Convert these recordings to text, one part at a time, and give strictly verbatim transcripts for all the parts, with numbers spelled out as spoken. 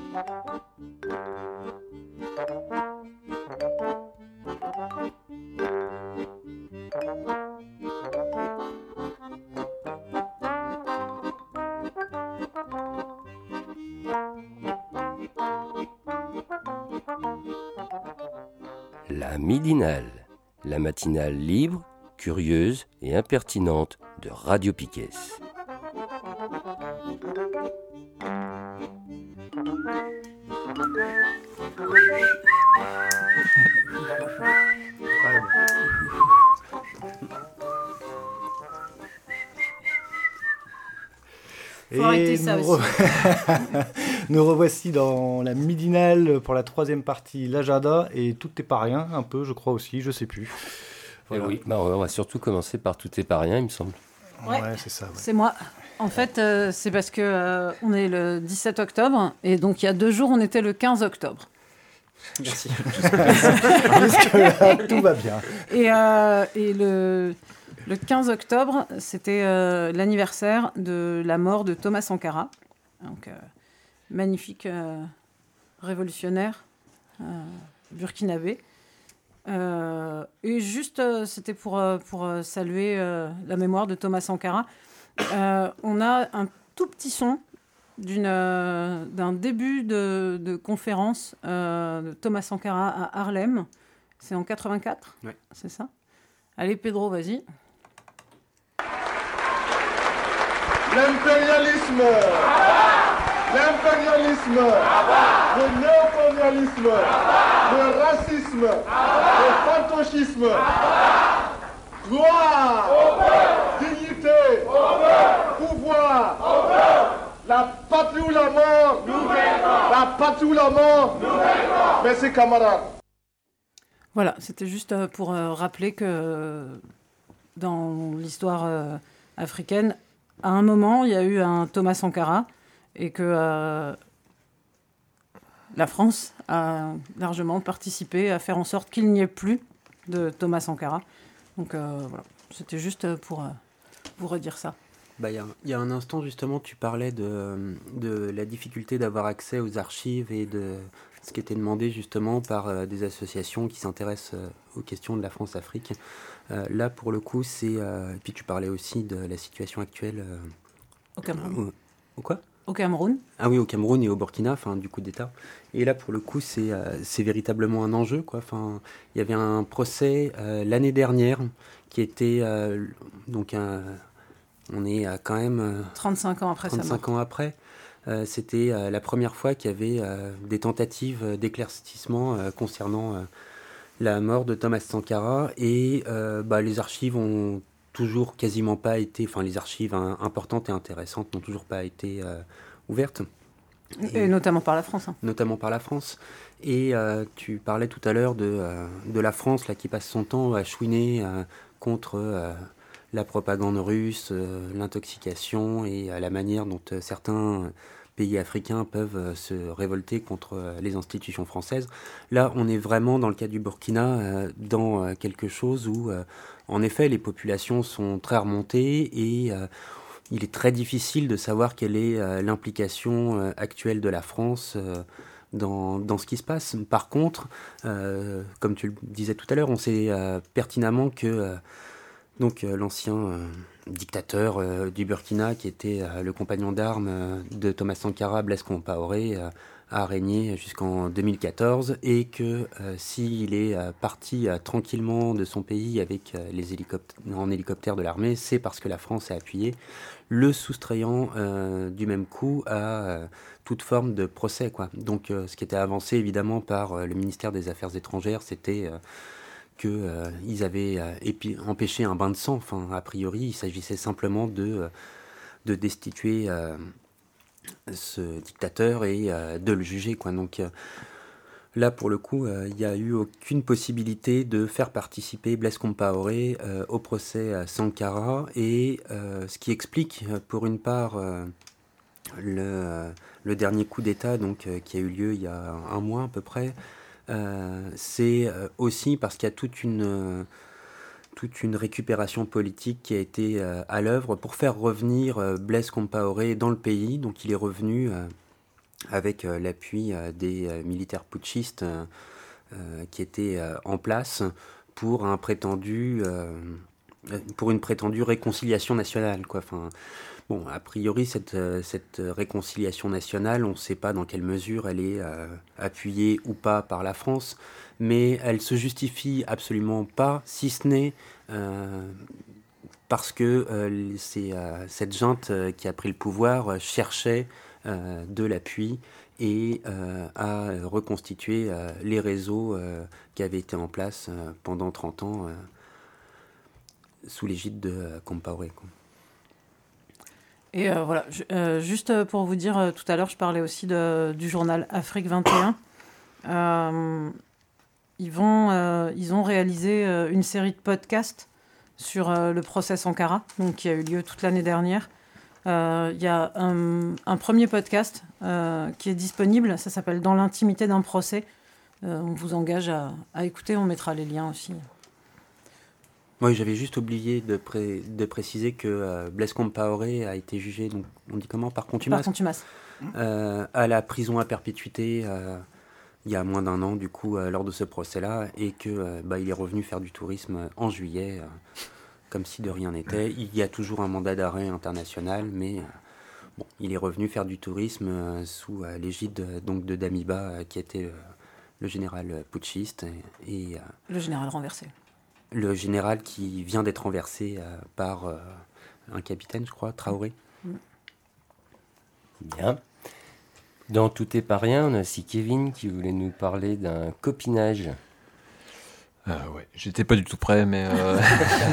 La midinale, la matinale libre, curieuse et impertinente de Radio Piquet. Faut arrêter ça nous, aussi. re... nous revoici dans la midinale pour la troisième partie, l'agenda, et tout n'est pas rien, un peu, je crois aussi, je sais plus. Voilà. Oui, bah on va surtout commencer par tout n'est pas rien, il me semble. Ouais, ouais c'est ça. Ouais. C'est moi. En fait, euh, c'est parce que euh, on est le dix-sept octobre, et donc il y a deux jours, on était le quinze octobre. Merci. Jusque-là, tout va bien. Et, euh, et le... Le quinze octobre, c'était euh, l'anniversaire de la mort de Thomas Sankara, donc euh, magnifique euh, révolutionnaire euh, burkinabé. Euh, et juste, euh, c'était pour, euh, pour euh, saluer euh, la mémoire de Thomas Sankara. Euh, on a un tout petit son d'une, euh, d'un début de, de conférence euh, de Thomas Sankara à Harlem. C'est en quatre-vingt-quatre, ouais. C'est ça ? Allez, Pedro, vas-y. L'impérialisme, l'impérialisme, le néocolonialisme, le racisme, le fantochisme, gloire, dignité, pouvoir, la patrie ou la mort, la patrie ou la mort. Merci camarades. Voilà, c'était juste pour euh, rappeler que euh, dans l'histoire euh, africaine, à un moment, il y a eu un Thomas Sankara et que euh, la France a largement participé à faire en sorte qu'il n'y ait plus de Thomas Sankara. Donc euh, voilà, c'était juste pour euh, vous redire ça. Bah, il y, y a un instant, justement, tu parlais de, de la difficulté d'avoir accès aux archives et de ce qui était demandé, justement, par euh, des associations qui s'intéressent euh, aux questions de la France-Afrique. Euh, là, pour le coup, c'est... Euh, et puis, tu parlais aussi de la situation actuelle... Euh, au Cameroun. Au, au quoi ? Au Cameroun. Ah oui, au Cameroun et au Burkina, enfin, du coup d'État. Et là, pour le coup, c'est, euh, c'est véritablement un enjeu, quoi. Enfin, il y avait un procès euh, l'année dernière qui était... Euh, donc, un... On est à quand même... Euh, trente-cinq ans après sa mort. trente-cinq ans après. Euh, c'était euh, la première fois qu'il y avait euh, des tentatives d'éclaircissement euh, concernant euh, la mort de Thomas Sankara. Et euh, bah, les archives ont toujours quasiment pas été... Enfin, les archives hein, importantes et intéressantes n'ont toujours pas été euh, ouvertes. Et, et notamment par la France. Hein. Notamment par la France. Et euh, tu parlais tout à l'heure de, euh, de la France là, qui passe son temps à chouiner euh, contre... Euh, la propagande russe, euh, l'intoxication et euh, la manière dont euh, certains pays africains peuvent euh, se révolter contre euh, les institutions françaises. Là, on est vraiment, dans le cas du Burkina, euh, dans euh, quelque chose où, euh, en effet, les populations sont très remontées et euh, il est très difficile de savoir quelle est euh, l'implication euh, actuelle de la France euh, dans, dans ce qui se passe. Par contre, euh, comme tu le disais tout à l'heure, on sait euh, pertinemment que... Euh, Donc euh, l'ancien euh, dictateur euh, du Burkina, qui était euh, le compagnon d'armes euh, de Thomas Sankara, Blaise Compaoré, euh, a régné jusqu'en deux mille quatorze, et que euh, s'il est euh, parti euh, tranquillement de son pays avec euh, les hélicoptères, en hélicoptère de l'armée, c'est parce que la France a appuyé, le soustrayant euh, du même coup à euh, toute forme de procès, quoi. Donc euh, ce qui était avancé évidemment par euh, le ministère des Affaires étrangères, c'était... Euh, qu'ils euh, avaient euh, épi- empêché un bain de sang. Enfin, a priori, il s'agissait simplement de, euh, de destituer euh, ce dictateur et euh, de le juger, quoi. Donc euh, là, pour le coup, il euh, n'y a eu aucune possibilité de faire participer Blaise Compaoré euh, au procès à Sankara, et euh, ce qui explique, pour une part, euh, le, euh, le dernier coup d'État donc, euh, qui a eu lieu il y a un mois à peu près. Euh, c'est euh, aussi parce qu'il y a toute une, euh, toute une récupération politique qui a été euh, à l'œuvre pour faire revenir euh, Blaise Compaoré dans le pays. Donc il est revenu euh, avec euh, l'appui euh, des euh, militaires putschistes euh, euh, qui étaient euh, en place pour un prétendu, euh, pour une prétendue réconciliation nationale, quoi. Enfin, bon, a priori, cette, euh, cette réconciliation nationale, on ne sait pas dans quelle mesure elle est euh, appuyée ou pas par la France, mais elle se justifie absolument pas, si ce n'est euh, parce que euh, c'est euh, cette junte euh, qui a pris le pouvoir euh, cherchait euh, de l'appui et euh, à reconstituer euh, les réseaux euh, qui avaient été en place euh, pendant trente ans euh, sous l'égide de euh, Compaoré, quoi. Et euh, voilà, je, euh, juste pour vous dire, euh, tout à l'heure, je parlais aussi de, du journal Afrique vingt et un. Euh, ils, vont, euh, ils ont réalisé euh, une série de podcasts sur euh, le procès Sankara, donc, qui a eu lieu toute l'année dernière. Il euh, y a un, un premier podcast euh, qui est disponible, ça s'appelle « Dans l'intimité d'un procès ». Euh, on vous engage à, à écouter, on mettra les liens aussi. Oui, j'avais juste oublié de, pré- de préciser que euh, Blaise Compaoré a été jugé, donc on dit comment, par contumace, Par contumace. Euh, à la prison à perpétuité euh, il y a moins d'un an, du coup, euh, lors de ce procès-là, et que euh, bah, il est revenu faire du tourisme en juillet, euh, comme si de rien n'était. Il y a toujours un mandat d'arrêt international, mais euh, bon, il est revenu faire du tourisme euh, sous euh, l'égide euh, donc de Damiba, euh, qui était euh, le général putschiste, et, et euh, le général renversé. Le général qui vient d'être renversé euh, par euh, un capitaine, je crois, Traoré. Bien. Dans Tout est pas rien, on a aussi Kevin qui voulait nous parler d'un copinage. Euh, ouais, j'étais pas du tout prêt, mais euh...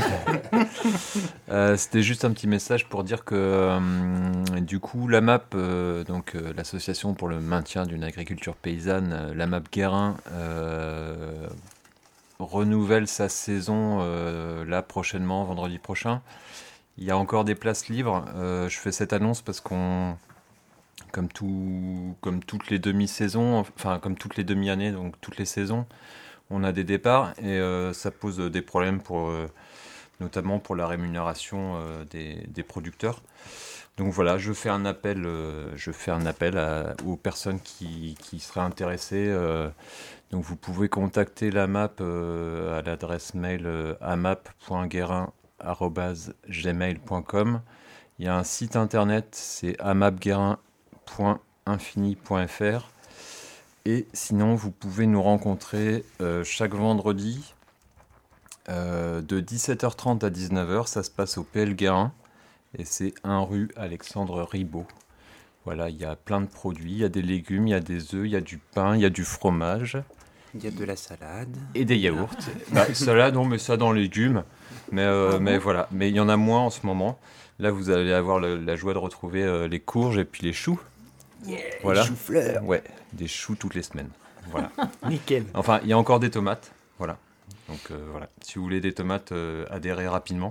euh, c'était juste un petit message pour dire que euh, du coup, l'A M A P, euh, donc euh, l'association pour le maintien d'une agriculture paysanne, euh, l'A M A P Guérin, euh, renouvelle sa saison euh, là prochainement, vendredi prochain. Il y a encore des places libres. Euh, je fais cette annonce parce qu'on, comme tout, comme toutes les demi-saisons, enfin comme toutes les demi-années, donc toutes les saisons, on a des départs et euh, ça pose des problèmes pour, euh, notamment pour la rémunération euh, des, des producteurs. Donc voilà, je fais un appel, euh, je fais un appel à, aux personnes qui, qui seraient intéressées. Euh, donc vous pouvez contacter l'A M A P euh, à l'adresse mail euh, amap point guérin arobase gmail point com. Il y a un site internet, c'est amapguérin point infini point f r. Et sinon, vous pouvez nous rencontrer euh, chaque vendredi euh, de dix-sept heures trente à dix-neuf heures. Ça se passe au P L Guérin. Et c'est un rue Alexandre Ribot. Voilà, il y a plein de produits. Il y a des légumes, il y a des œufs, il y a du pain, il y a du fromage. Il y a de la salade. Et des yaourts. bah, salade, on met ça dans les légumes. Mais, euh, ah, mais bon. Voilà. Mais il y en a moins en ce moment. Là, vous allez avoir le, la joie de retrouver euh, les courges et puis les choux. Yeah, voilà. Les choux-fleurs. Ouais, des choux toutes les semaines. Voilà. Nickel. Enfin, il y a encore des tomates. Voilà. Donc euh, voilà. Si vous voulez des tomates, euh, adhérez rapidement.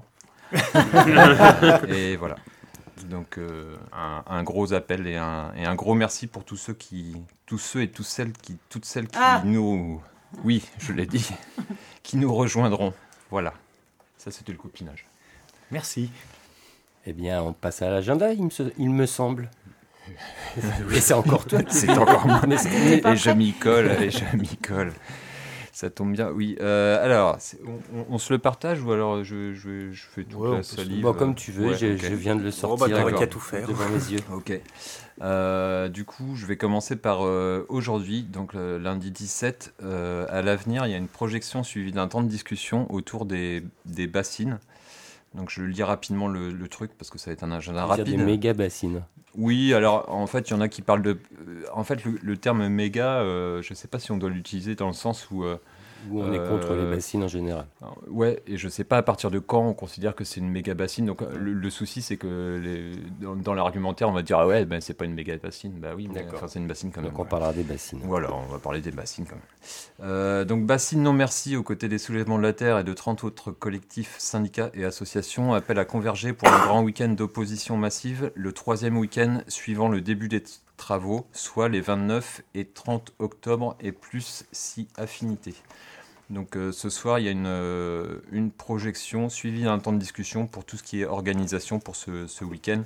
Et voilà. Donc euh, un, un gros appel et un, et un gros merci pour tous ceux qui, tous ceux et toutes celles qui, toutes celles qui ah. nous, oui, je l'ai dit, qui nous rejoindront. Voilà. Ça, c'était le copinage. Merci. Eh bien, on passe à l'agenda, il me, il me semble. Et c'est encore toi. C'est encore moi. Et, et je m'y colle, et je m'y colle. Ça tombe bien, oui. Euh, alors, on, on, on se le partage ou alors je, je, je fais toute ouais, la salive bon, comme tu veux, ouais, je, okay. je viens de le sortir. Oh, bah, qu'à tout faire. Devant mes yeux. Ok. Euh, du coup, je vais commencer par euh, aujourd'hui, donc le lundi dix-sept. Euh, à l'avenir, il y a une projection suivie d'un temps de discussion autour des, des bassines. Donc je lis rapidement le, le truc parce que ça va être un agenda il rapide. Il y a des méga bassines. Oui, alors en fait, il y en a qui parlent de... En fait, le, le terme méga, euh, je ne sais pas si on doit l'utiliser dans le sens où... Euh, où on euh, est contre les bassines en général. Alors, ouais, et je ne sais pas à partir de quand on considère que c'est une méga bassine. Donc le, le souci, c'est que les, dans, dans l'argumentaire, on va dire ah ouais, ben, c'est pas une méga bassine. Bah oui, mais enfin, c'est une bassine quand même. Donc on parlera des bassines. Voilà, on va parler des bassines quand même. Euh, donc bassine non merci aux côtés des soulèvements de la terre et de trente autres collectifs, syndicats et associations appellent à converger pour un grand week-end d'opposition massive, le troisième week-end suivant le début des travaux, soit les vingt-neuf et trente octobre et plus si affinité. Donc euh, ce soir, il y a une, euh, une projection suivie d'un temps de discussion pour tout ce qui est organisation pour ce, ce week-end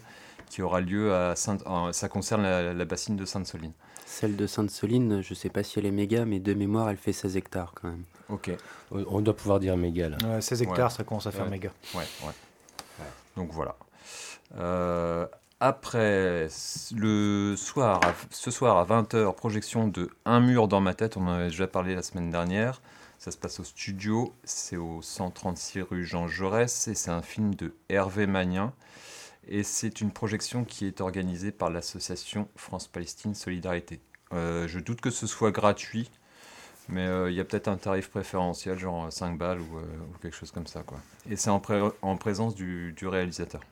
qui aura lieu à Sainte... euh, ça concerne la, la bassine de Sainte-Soline. Celle de Sainte-Soline, je ne sais pas si elle est méga, mais de mémoire, elle fait seize hectares quand même. Ok. On doit pouvoir dire méga là. Ouais, seize hectares, Ouais. ça commence à faire Ouais. méga. Ouais, ouais. ouais. Donc voilà. Euh, après, le soir, à- ce soir à vingt heures, projection de Un mur dans ma tête. On en avait déjà parlé la semaine dernière. Ça se passe au studio. C'est au cent trente-six rue Jean Jaurès. Et c'est un film de Hervé Magnin. Et c'est une projection qui est organisée par l'association France-Palestine Solidarité. Euh, je doute que ce soit gratuit. Mais il euh, y a peut-être un tarif préférentiel, genre cinq balles ou, euh, ou quelque chose comme ça, quoi. Et c'est en, pré- en présence du, du réalisateur.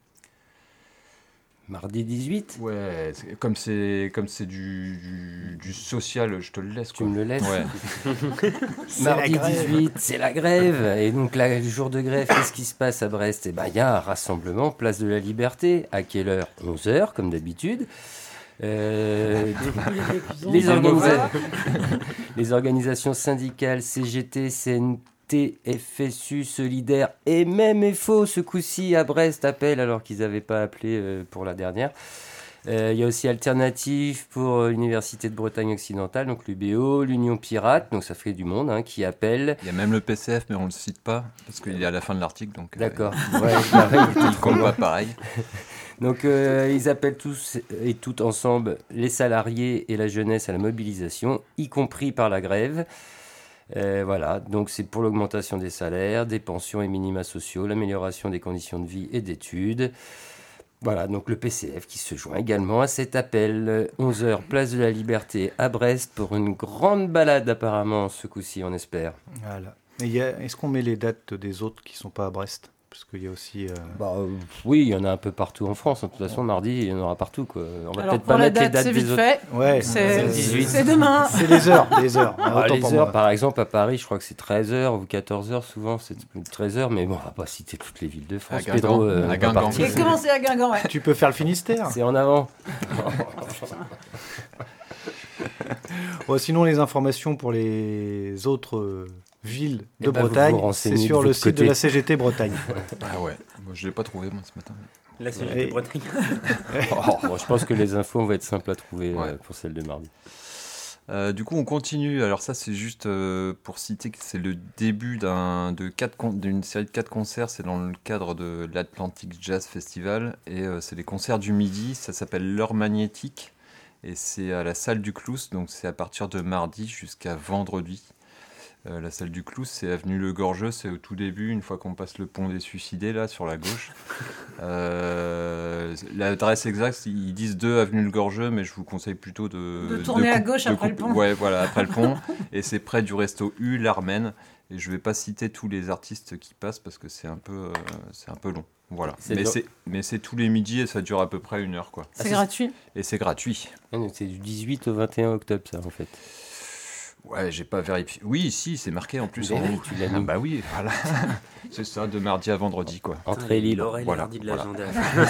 Mardi dix-huit. Ouais, c'est- comme c'est comme c'est du, du, du social, je te le laisse, Tu quoi. me le laisses. Ouais. Mardi la grève. dix-huit, c'est la grève. Et donc, là, le jour de grève, qu'est-ce qui se passe à Brest? Eh ben, il y a un rassemblement, place de la Liberté. À quelle heure? onze heures, comme d'habitude. Euh, les, organisa- les organisations syndicales, C G T, C N T, F S U, Solidaire et même F O, ce coup-ci, à Brest, appellent alors qu'ils n'avaient pas appelé euh, pour la dernière. Euh, Il y a aussi Alternative pour euh, l'Université de Bretagne occidentale, donc l'U B O, l'Union Pirate, donc ça fait du monde, hein, qui appelle. Il y a même le P C F, mais on le cite pas parce qu'il est à la fin de l'article, donc. euh, D'accord. Ouais, pareil, il il compte pas pareil. Donc euh, ils appellent tous et toutes ensemble les salariés et la jeunesse à la mobilisation, y compris par la grève. Euh, voilà, donc c'est pour l'augmentation des salaires, des pensions et minima sociaux, l'amélioration des conditions de vie et d'études. Voilà, donc le P C F qui se joint également à cet appel. onze heures, place de la Liberté à Brest pour une grande balade apparemment, ce coup-ci on espère. Voilà. Et il y a- Est-ce qu'on met les dates des autres qui ne sont pas à Brest? Parce qu'il y a aussi... euh, Bah, euh, oui, il y en a un peu partout en France. De toute façon, mardi, il y en aura partout, quoi. On va Alors peut-être pour pas la mettre les date, dates c'est des vite autres. fait. Ouais, C'est le dix-huit. c'est demain. c'est les heures, les heures. Ah, Autant les pour heures, moi. par exemple, à Paris, je crois que c'est treize heures ou quatorze heures, souvent, c'est treize heures, mais bon, on va pas citer toutes les villes de France. À Guingamp, Pedro, euh, à on va Guingamp. partir. J'ai commencé à Guingamp, ouais. Tu peux faire le Finistère. C'est en avant. Ouais, sinon, les informations pour les autres euh, villes Eh de ben, vous Bretagne, vous renseignez c'est de sur le votre site côté. de la C G T Bretagne. Ah ouais. Moi, je l'ai pas trouvé moi ce matin. La C G Et- T Bretagne. Oh, bon, je pense que les infos vont être simples à trouver euh, Ouais. pour celle de mardi. Euh, du coup, on continue. Alors ça, c'est juste euh, pour citer que c'est le début d'un, de quatre con- d'une série de quatre concerts. C'est dans le cadre de l'Atlantic Jazz Festival. Et euh, c'est les concerts du midi. Ça s'appelle L'Heure Magnétique. Et c'est à la salle du Clous. Donc c'est à partir de mardi jusqu'à vendredi. Euh, la salle du Clous, c'est avenue Le Gorgeux. C'est au tout début, une fois qu'on passe le pont des Suicidés, là, sur la gauche. Euh, l'adresse exacte, ils disent deux avenue Le Gorgeux, mais je vous conseille plutôt de... De tourner à coup- gauche de après le couper- pont. Ouais, voilà, après le pont. Et c'est près du resto U, l'Armène. Et je vais pas citer tous les artistes qui passent parce que c'est un peu, euh, c'est un peu long. Voilà. C'est Mais dans- c'est, mais c'est tous les midis et ça dure à peu près une heure, quoi. C'est c'est- gratuit. Et c'est gratuit. Ah, donc c'est du dix-huit au vingt et un octobre, ça, en fait. Ouais, j'ai pas vérifié. Oui, si, c'est marqué en plus. Mais en oui, haut. tu l'as Ah mis. bah oui, voilà. C'est ça, de mardi à vendredi, quoi. Entrée Il libre. aurait Voilà, l'air dit de voilà. l'agenda.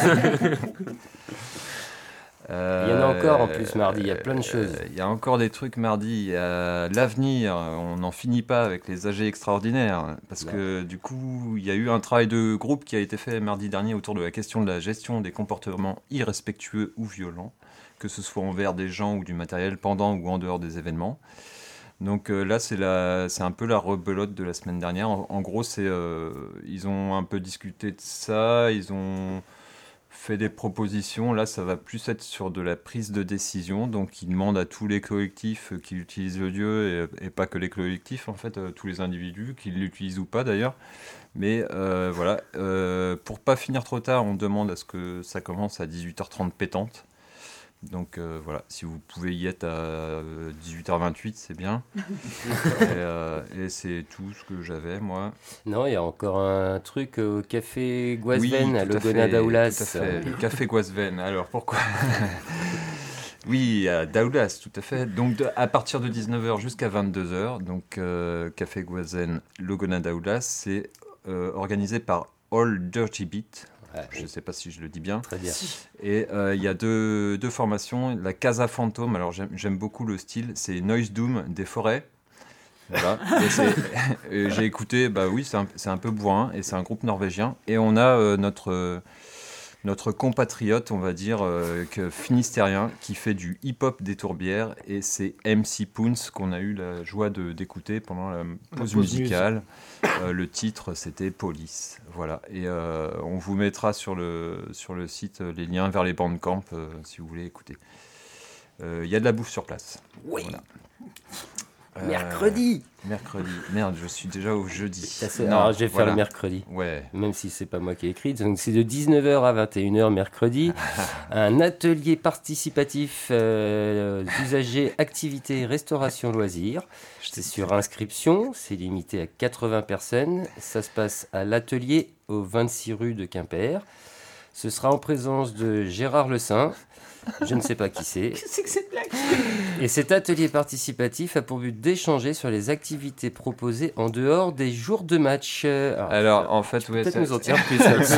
Euh, Il y en a encore, en plus, mardi, il y a plein de choses. Il y a encore des trucs mardi. Il y a l'avenir, on n'en finit pas avec les A G extraordinaires. Parce que du coup, il y a eu un travail de groupe qui a été fait mardi dernier autour de la question de la gestion des comportements irrespectueux ou violents, que ce soit envers des gens ou du matériel pendant ou en dehors des événements. Donc euh, là, c'est, la, c'est un peu la rebelote de la semaine dernière. En, en gros, c'est, euh, ils ont un peu discuté de ça, ils ont fait des propositions. Là, ça va plus être sur de la prise de décision. Donc, ils demandent à tous les collectifs qui utilisent le lieu, et, et pas que les collectifs, en fait, euh, tous les individus, qui l'utilisent ou pas d'ailleurs. Mais euh, voilà, euh, pour pas finir trop tard, on demande à ce que ça commence à dix-huit heures trente pétante. Donc euh, voilà, si vous pouvez y être à euh, dix-huit heures vingt-huit, c'est bien. et, euh, et c'est tout ce que j'avais, moi. Non, il y a encore un truc au café Guasven, Oui, à tout à Logona fait, Daoulas. tout à fait. Le café Guasven. Alors pourquoi Oui, à Daoulas, tout à fait. Donc de- à partir de dix-neuf heures jusqu'à vingt-deux heures, donc euh, café Guasven, Logona Daoulas, c'est euh, organisé par All Dirty Beat. Ouais, Je ne sais pas si je le dis bien. très bien. Et euh, il y a deux, deux formations. La Casa Fantôme, alors j'aime, j'aime beaucoup le style, c'est Noise Doom des forêts. Voilà. Et c'est- et j'ai écouté, bah oui, c'est un, c'est un peu bourrin et c'est un groupe norvégien. Et on a euh, notre, euh, notre compatriote, on va dire, euh, que finistérien, qui fait du hip-hop des Tourbières, et c'est M C Poons qu'on a eu la joie de, d'écouter pendant la pause pause musicale. Euh, le titre, c'était Police. Voilà. Et euh, on vous mettra sur le, sur le site les liens vers les bandcamp euh, si vous voulez écouter. Il euh, y a de la bouffe sur place. Oui. Voilà. Mercredi. Euh, mercredi. Merde, je suis déjà au jeudi. Ça, c'est... Alors, je vais voilà. faire le mercredi. Ouais. Même si c'est pas moi qui ai écrit. Donc, c'est de dix-neuf heures à vingt et une heures mercredi. Un atelier participatif euh, d'usagers, activités, restauration, loisirs. C'est sur inscription. C'est limité à quatre-vingts personnes. Ça se passe à l'atelier au vingt-six rue de Quimper. Ce sera en présence de Gérard Le Saint. Je ne sais pas qui c'est. Qu'est-ce que c'est que cette blague ? Et cet atelier participatif a pour but d'échanger sur les activités proposées en dehors des jours de match. Alors, Alors en fait, ouais, peut-être ça, nous en c'est... dire plus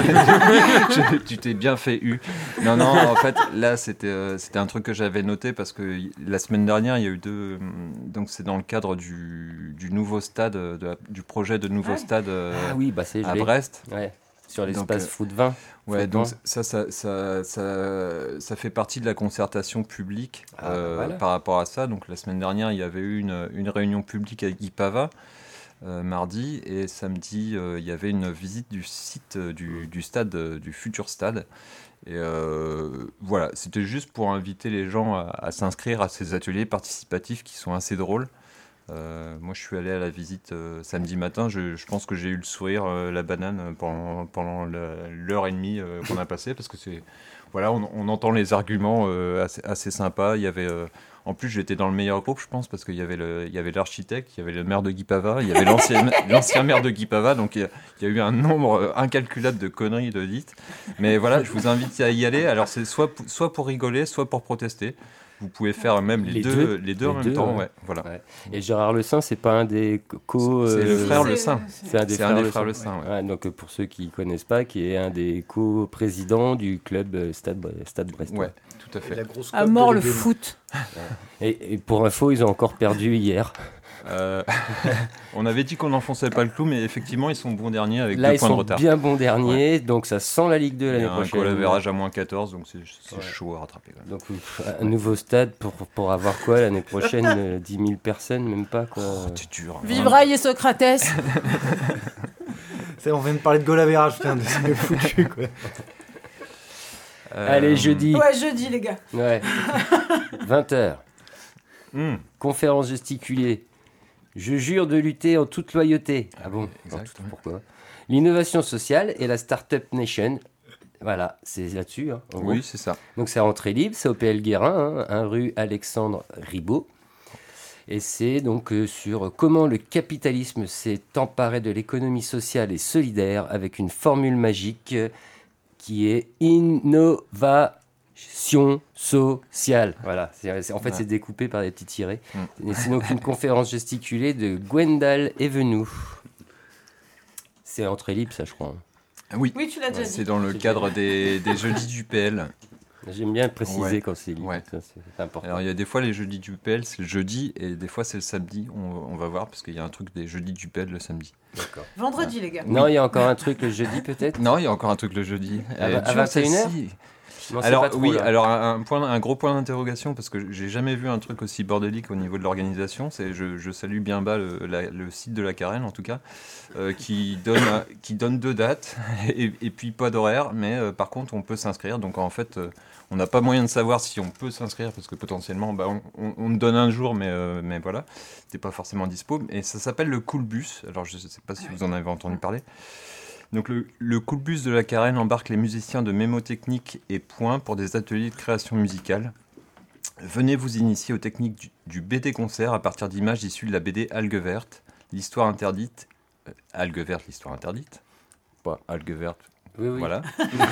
là-dessus. Tu t'es bien fait eu. Non, non, en fait, là, c'était, euh, c'était un truc que j'avais noté parce que y- la semaine dernière, il y a eu deux. Donc, c'est dans le cadre du, du nouveau stade, de la- du projet de nouveau Ouais. stade euh, Ah oui, bah c'est à gelé. Brest. Ouais, sur Donc, l'espace euh, foot vingt. Ouais, Foot donc vingt. ça ça, ça, ça, ça fait partie de la concertation publique Ah, euh, voilà. par rapport à ça. Donc la semaine dernière, il y avait eu une, une réunion publique avec Guy Pava, euh, mardi, et samedi, euh, il y avait une visite du site euh, du, du stade, euh, du futur stade. Et euh, voilà, c'était juste pour inviter les gens à, à s'inscrire à ces ateliers participatifs qui sont assez drôles. Euh, moi, je suis allé à la visite euh, samedi matin. Je, je pense que j'ai eu le sourire, euh, la banane euh, pendant, pendant la- l'heure et demie euh, qu'on a passé parce que c'est voilà, on, on entend les arguments euh, assez, assez sympas. Il y avait, euh, en plus, j'étais dans le meilleur groupe, je pense, parce qu'il y avait le, il y avait l'architecte, il y avait le maire de Guy Pava, il y avait l'ancien, l'ancien maire de Guy Pava. Donc, il y, a, il y a eu un nombre euh, incalculable de conneries de dites. Mais voilà, je vous invite à y aller. Alors, c'est soit, pour- soit pour rigoler, soit pour protester. Vous pouvez faire même les, Les deux, deux. les deux Les en même deux, temps. ouais. Ouais, voilà. Ouais. Et Gérard Le Saint, c'est pas un des co. C'est le euh, frère Le C'est- Saint. C'est un des C'est frères, un des Le frères Saint. Le Saint, ouais. Ouais, donc euh, pour ceux qui ne connaissent pas, qui est un des co-présidents du club euh, Stade, Bre- Stade Brest. Ouais, tout à Et fait. la grosse À cote mort de le Légumes. foot. Et, et pour info, ils ont encore perdu hier. Euh, on avait dit qu'on n'enfonçait pas le clou, mais effectivement, ils sont bons derniers avec Là, deux ils points de sont retard. bien bons derniers, donc ça sent la Ligue deux Il y l'année a un prochaine. goal average à moins quatorze, donc c'est, c'est Ouais. chaud à rattraper. Quand même. Donc ouf, un nouveau stade pour, pour avoir quoi l'année prochaine euh, dix mille personnes, même pas quoi. Oh, c'est dur. hein. Vivraille et Socrates. C'est- On vient de parler de goal average, putain, de- c'est foutu quoi. Euh, Allez, jeudi. Ouais, jeudi, les gars. Ouais. vingt heures. hmm, Conférence gesticulée. Je jure de lutter en toute loyauté. Ah bon exact, En toute- ouais. Pourquoi L'innovation sociale et la Startup Nation. Voilà, c'est là-dessus. Hein, en gros. Oui, c'est ça. Donc c'est à entrée libre, c'est au P L Guérin, hein, un rue Alexandre Ribot. Et c'est donc euh, sur comment le capitalisme s'est emparé de l'économie sociale et solidaire avec une formule magique euh, qui est innovation sociale. Voilà, c'est, c'est- en fait Ouais. c'est découpé par des petits tirés. Mm. Et c'est donc une conférence gesticulée de Gwendal Evenou. C'est à entrée libre ça je crois. Oui, Oui, tu l'as déjà Ouais, dit. c'est dans le C'est cadre des, des jeudis du P L. J'aime bien préciser Ouais. quand c'est libre, Ouais. ça, c'est, c'est important. Alors, il y a des fois les jeudis du P L, c'est le jeudi, et des fois c'est le samedi. On, on va voir, parce qu'il y a un truc des jeudis du P L le samedi. D'accord. Vendredi, les gars. Non, il y a encore un truc le jeudi peut-être. Non, il y a encore un truc le jeudi. À Euh, va- à tu vois, vingt et une heures celle-ci- Non, c'est Alors pas trop, oui, là. alors un, un point, un gros point d'interrogation parce que j'ai jamais vu un truc aussi bordélique au niveau de l'organisation. C'est, je, je salue bien bas le, la- le site de la Carène en tout cas, euh, qui donne, qui donne deux dates et, et puis pas d'horaire, mais euh, par contre on peut s'inscrire. Donc en fait, euh, on n'a pas moyen de savoir si on peut s'inscrire parce que potentiellement, bah, on, on, on te donne un jour, mais euh, mais voilà, t'es pas forcément dispo. Et ça s'appelle le Cool Bus. Alors je sais pas si vous en avez entendu parler. Donc le, le Cool Bus de la Carène embarque les musiciens de Mémotechnique et Point pour des ateliers de création musicale. Venez vous initier aux techniques du, du B D concert à partir d'images issues de la B D Algue Verte, l'histoire interdite, euh, Algue Verte, l'histoire interdite, pas Algue Verte, Oui, oui. voilà,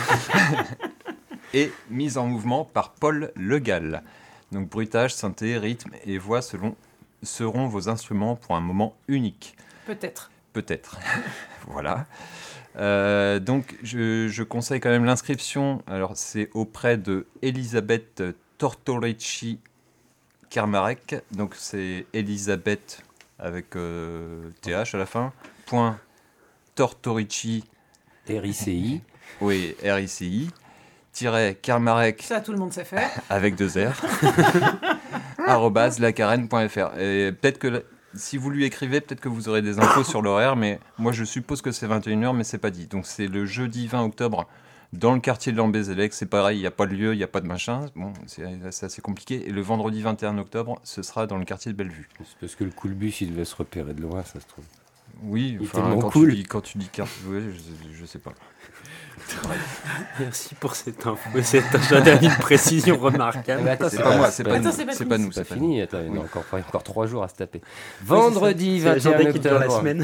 et mise en mouvement par Paul Le Gall. Donc bruitage, synthé, rythme et voix selon, seront vos instruments pour un moment unique. Peut-être. Peut-être. Voilà. Euh, donc, je, je conseille quand même l'inscription. Alors, c'est auprès de Elisabeth Tortorici Kermarek. Donc, c'est Elisabeth avec euh, T H à la fin. Point Tortorici, R I C I. oui, R I C I. Kermarek Ça, tout le monde sait faire. avec deux R arobase lacarène point f r. Et peut-être que si vous lui écrivez, peut-être que vous aurez des infos sur l'horaire, mais moi je suppose que c'est vingt et une heures, mais c'est pas dit. Donc c'est le jeudi vingt octobre dans le quartier de Lambézélec. C'est pareil, il n'y a pas de lieu, il n'y a pas de machin. Bon, c'est, c'est assez compliqué. Et le vendredi vingt et un octobre, ce sera dans le quartier de Bellevue. C'est parce que le coup le bus, il devait se repérer de loin, ça se trouve. Oui, Il enfin, était quand, cool. tu dis, quand tu dis carte, ouais, je, je sais pas. Merci pour cette info, cette agenda d'une précision remarquable. Mais attends, C'est pas moi, c'est pas, Attends, nous, c'est pas c'est fini. pas nous, C'est c'est pas pas nous. fini, attends, il y en a encore, il y a encore trois jours à se taper. Vendredi C'est l'agenda vingt et un qui dure la octobre. semaine.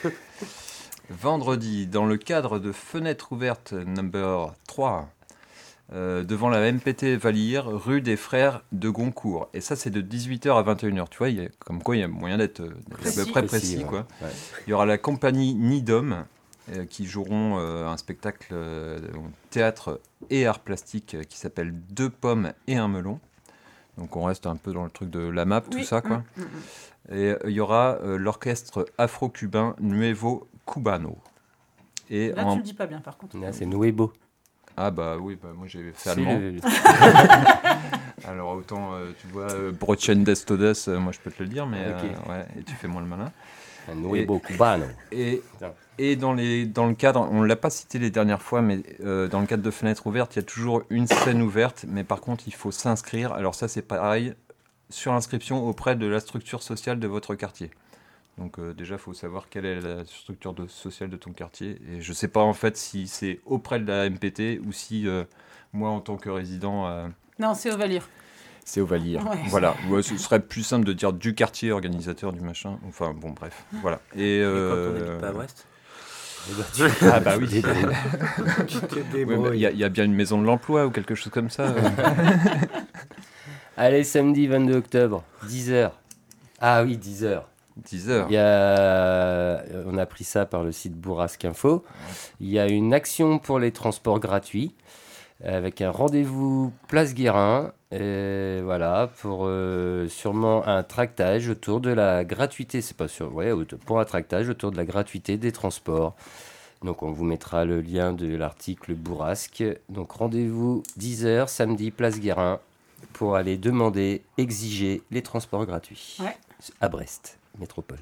Vendredi, dans le cadre de Fenêtre ouverte number trois, euh, devant la M P T Valire, rue des Frères de Goncourt. Et ça, c'est de dix-huit heures à vingt et une heures. Tu vois, il y a, comme quoi il y a moyen d'être euh, à peu près précis. ouais. Quoi. Ouais. Il y aura la compagnie Nidom, euh, qui joueront euh, un spectacle euh, théâtre et art plastique euh, qui s'appelle Deux pommes et un melon. Donc on reste un peu dans le truc de la map, tout Oui. ça, quoi. Mm, mm, mm. Et euh, il y aura euh, l'orchestre afro-cubain Nuevo Cubano. Et Là, en... tu le dis pas bien, par contre. Là, c'est Nuevo. Ah bah oui, bah, moi j'ai fait C'est allemand. le- Alors autant, euh, tu vois, euh, Brotchen des Todes, euh, moi je peux te le dire, mais Ok. euh, ouais, et tu fais moins le malin. un Nuevo Cubano. Et, Putain. et dans, les, dans le cadre, on ne l'a pas cité les dernières fois, mais euh, dans le cadre de Fenêtre ouverte, il y a toujours une scène ouverte, mais par contre il faut s'inscrire. Alors ça c'est pareil, sur inscription auprès de la structure sociale de votre quartier. Donc euh, déjà, il faut savoir quelle est la structure de, sociale de ton quartier. Et je ne sais pas en fait si c'est auprès de la M P T ou si euh, moi en tant que résident... euh, Non, c'est au Valire. C'est au Valire. Ouais. Voilà. Ouais, ce serait plus simple de dire du quartier organisateur du machin. Enfin, bon, bref. Voilà. Et, Et quand on euh, n'habite pas à Brest. Ah bah oui. Tu t'es Ouais, bah, débrouillé. Il y, a- il y a bien une maison de l'emploi ou quelque chose comme ça. euh. Allez, samedi vingt-deux octobre, dix heures. Ah oui, dix heures. dix heures. Il y a, on a pris ça par le site Bourrasque Info. Il y a une action pour les transports gratuits avec un rendez-vous Place Guérin. Et voilà, pour euh, sûrement un tractage autour de la gratuité. C'est pas sûr, ouais, auto- pour un tractage autour de la gratuité des transports. Donc on vous mettra le lien de l'article Bourrasque. Donc rendez-vous dix heures, samedi, Place Guérin, pour aller demander, exiger les transports gratuits Ouais. à Brest, métropole.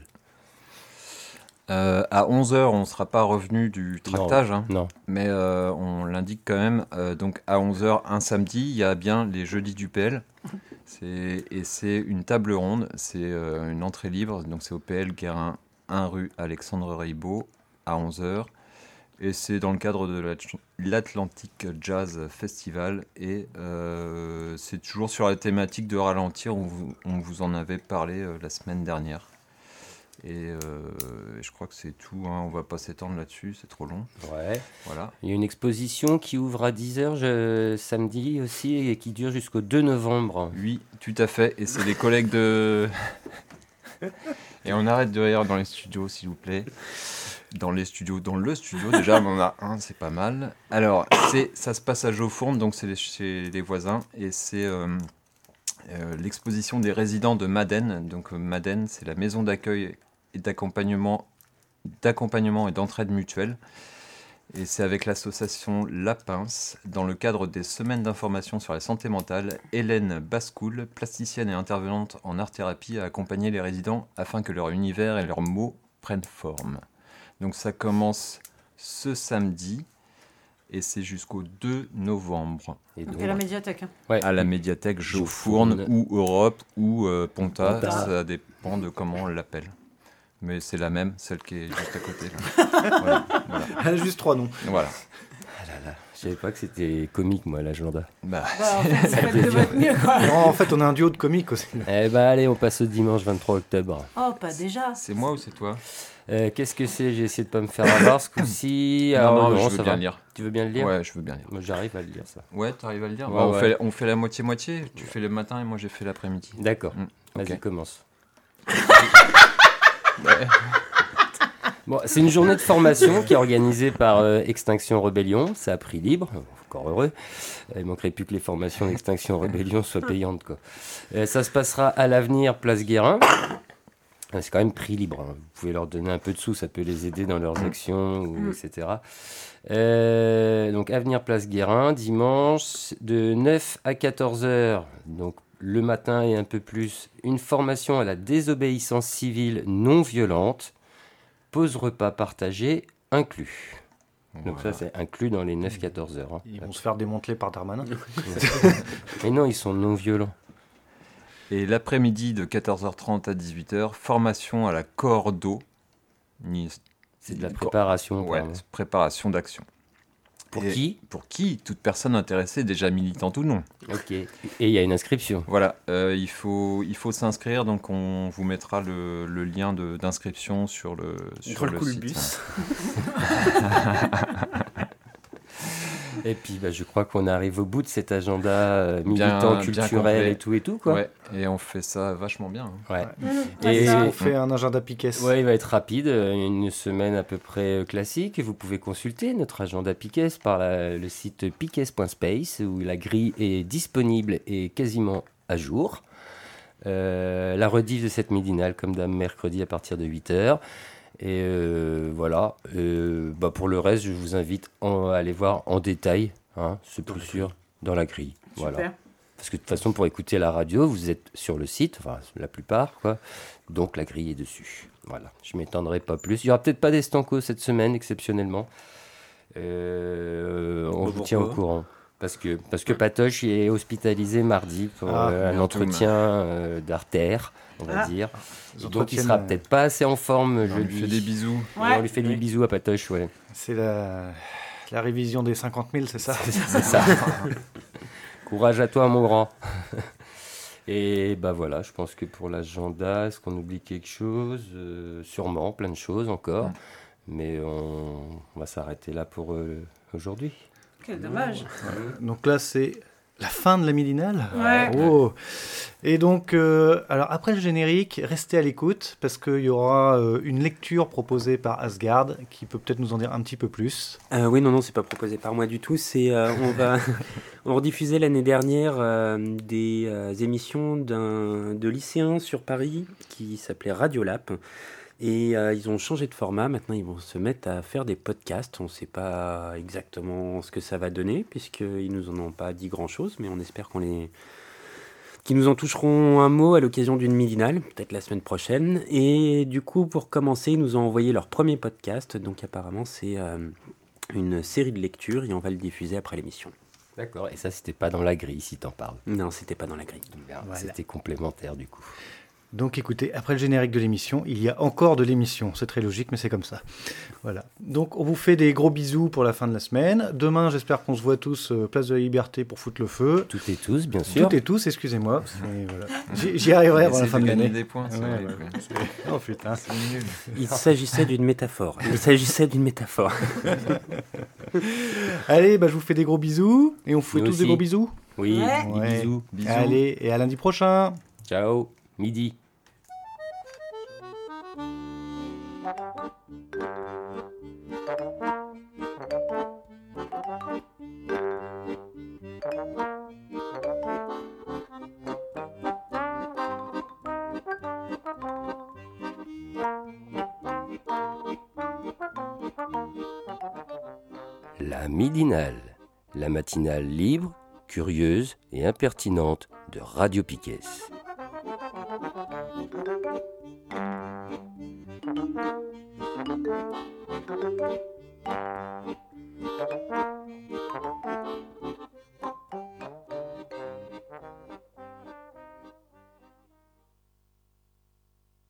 Euh, à onze heures, on ne sera pas revenu du tractage, hein, Non. mais euh, on l'indique quand même. Euh, donc à onze heures, un samedi, il y a bien les jeudis du P L. C'est, et c'est une table ronde, c'est euh, une entrée libre. Donc c'est au P L Guérin, un rue Alexandre Reybaud, à onze heures. Et c'est dans le cadre de l'At- l'Atlantic Jazz Festival. Et euh, c'est toujours sur la thématique de ralentir. On vous, on vous en avait parlé euh, la semaine dernière. Et euh, je crois que c'est tout, hein. On va pas s'étendre là-dessus, c'est trop long. Ouais. Voilà. Il y a une exposition qui ouvre à dix heures je- samedi aussi et qui dure jusqu'au deux novembre. Oui, tout à fait. Et c'est les collègues de... Et on arrête de rire dans les studios, s'il vous plaît. Dans les studios, dans le studio, déjà, on en a un, c'est pas mal. Alors, c'est, ça se passe à Jaufourne, donc c'est les- chez les voisins. Et c'est euh, euh, l'exposition des résidents de Madène. Donc, euh, Madène, c'est la maison d'accueil et d'accompagnement, d'accompagnement et d'entraide mutuelle. Et c'est avec l'association La Pince, dans le cadre des semaines d'information sur la santé mentale, Hélène Bascoul, plasticienne et intervenante en art-thérapie, a accompagné les résidents afin que leur univers et leurs mots prennent forme. Donc ça commence ce samedi et c'est jusqu'au deux novembre Et Donc donc, à la médiathèque. hein. ouais. à la médiathèque Jaufourne Jaufourne. ou Europe ou euh, Ponta, Ponta. ça dépend de comment on l'appelle. Mais c'est la même, celle qui est juste à côté. Là. Voilà, voilà. Elle a juste trois noms. Voilà. Ah là là, je savais pas que c'était comique, moi, l'agenda. Bah, Bah, en fait, faites de votre mieux, quoi. Non, en fait, on a un duo de comiques aussi. Eh ben allez, on passe au dimanche vingt-trois octobre. Oh, pas déjà. c'est moi ou c'est toi? Euh, qu'est-ce que c'est? J'ai essayé de pas me faire avoir ce coup-ci. Non, Alors, non, je veux ça bien va. lire. Tu veux bien le lire? Ouais, je veux bien lire. Moi, j'arrive à le lire, ça. Ouais, t'arrives à le lire. Ouais, Bah, on, ouais. fait, on fait la moitié-moitié. Tu fais le matin et moi j'ai fait l'après-midi. D'accord. Mm, Vas-y, ok. commence. Bon, c'est une journée de formation qui est organisée par euh, Extinction Rebellion. C'est à prix libre, encore heureux. Euh, Il manquerait plus que les formations d'Extinction Rebellion soient payantes, quoi. Euh, ça se passera à l'avenir, place Guérin. C'est quand même prix libre. Hein. Vous pouvez leur donner un peu de sous, ça peut les aider dans leurs actions, ou, Mm. et cetera. Euh, donc, Avenir Place Guérin, dimanche, de neuf à quatorze heures. Donc, le matin et un peu plus, une formation à la désobéissance civile non violente. Pause repas partagé inclus. Donc, Voilà. ça, c'est inclus dans les neuf à quatorze heures. Hein. Ils vont se faire démanteler par Darmanin. Mais non, ils sont non violents. Et l'après-midi de quatorze heures trente à dix-huit heures, formation à la cordeau. Ni- C'est de la préparation. Ouais, apparemment. préparation d'action. Pour Et qui? Pour qui? Toute personne intéressée, déjà militante ou non. Ok. Et il y a une inscription. Voilà, euh, il faut, il faut s'inscrire, donc on vous mettra le, le lien de- d'inscription sur le, sur Sur le le coup, le site. bus. Et puis, bah, je crois qu'on arrive au bout de cet agenda euh, Bien- militant, bien culturel complet. et tout et tout, quoi. Ouais, et on fait ça vachement bien. hein. Ouais. Ouais, Et c'est ça. On fait un agenda Piquet. ouais, il va être rapide, euh, une semaine à peu près euh, classique. Vous pouvez consulter notre agenda Piquet par la- le site piquet point space où la grille est disponible et quasiment à jour. Euh, la rediff de cette midinale, comme d'hab, mercredi à partir de huit heures. Et euh, voilà. Euh, bah pour le reste, je vous invite en- à aller voir en détail, hein, c'est plus sûr, dans la grille. Voilà. Super. Parce que de toute façon, pour écouter la radio, vous êtes sur le site, enfin la plupart, quoi. Donc la grille est dessus. Voilà. Je m'étendrai pas plus. Il y aura peut-être pas d'Estanco cette semaine, exceptionnellement. Euh, on Bah, vous tient au pourquoi courant. Parce que, parce que Patoche est hospitalisé mardi pour Ah, euh, un merde. entretien euh, d'artère, on va Ah. dire. Ils Et donc il entretiennent, sera euh, peut-être pas assez en forme On jeudi. lui fait des bisous. Et Ouais. on lui fait des Oui. bisous à Patoche, ouais. C'est la... la révision des cinquante mille, c'est ça? C'est ça. Courage à toi, mon grand. Et bah voilà, je pense que pour l'agenda, est-ce qu'on oublie quelque chose? Euh, Sûrement, plein de choses encore. Mm. Mais on, on va s'arrêter là pour euh, aujourd'hui. Quel dommage. Donc là, c'est la fin de la midinale. Ouais. Oh. Et donc, euh, alors après le générique, restez à l'écoute parce qu'il y aura euh, une lecture proposée par Asgard qui peut peut-être nous en dire un petit peu plus. Euh, oui, non, non, c'est pas proposé par moi du tout. C'est, euh, on va, on rediffusait l'année dernière euh, des euh, émissions d'un, de lycéens sur Paris qui s'appelait Radiolab. Et euh, ils ont changé de format. Maintenant, ils vont se mettre à faire des podcasts. On ne sait pas exactement ce que ça va donner puisqu'ils nous en ont pas dit grand-chose, mais on espère qu'on les qui nous en toucheront un mot à l'occasion d'une midinale, peut-être la semaine prochaine. Et du coup, pour commencer, ils nous ont envoyé leur premier podcast. Donc apparemment, c'est euh, une série de lectures et on va le diffuser après l'émission. D'accord. Et ça, c'était pas dans la grille, si t'en parles. Non, c'était pas dans la grille. Bien, Voilà. C'était complémentaire, du coup. Donc écoutez, après le générique de l'émission, il y a encore de l'émission. C'est très logique, mais c'est comme ça. Voilà. Donc on vous fait des gros bisous pour la fin de la semaine. Demain, j'espère qu'on se voit tous euh, place de la Liberté pour foutre le feu. Toutes et tous, bien sûr. Toutes et tous, excusez-moi. Mais voilà. J'y j'y arriverai avant la Essaye fin de de gagner l'année. des points, c'est Ouais, vrai, ouais. quoi. Oh putain. C'est nul. Il s'agissait d'une métaphore. Il s'agissait d'une métaphore. Allez, bah, je vous fais des gros bisous. Et on vous fait Nous tous des aussi. gros bisous. Oui, Ouais. des Ouais. bisous. Bisous. Allez, et à lundi prochain. Ciao. Midi. La midinale, la matinale libre, curieuse et impertinente de Radio Piquet. Thank you.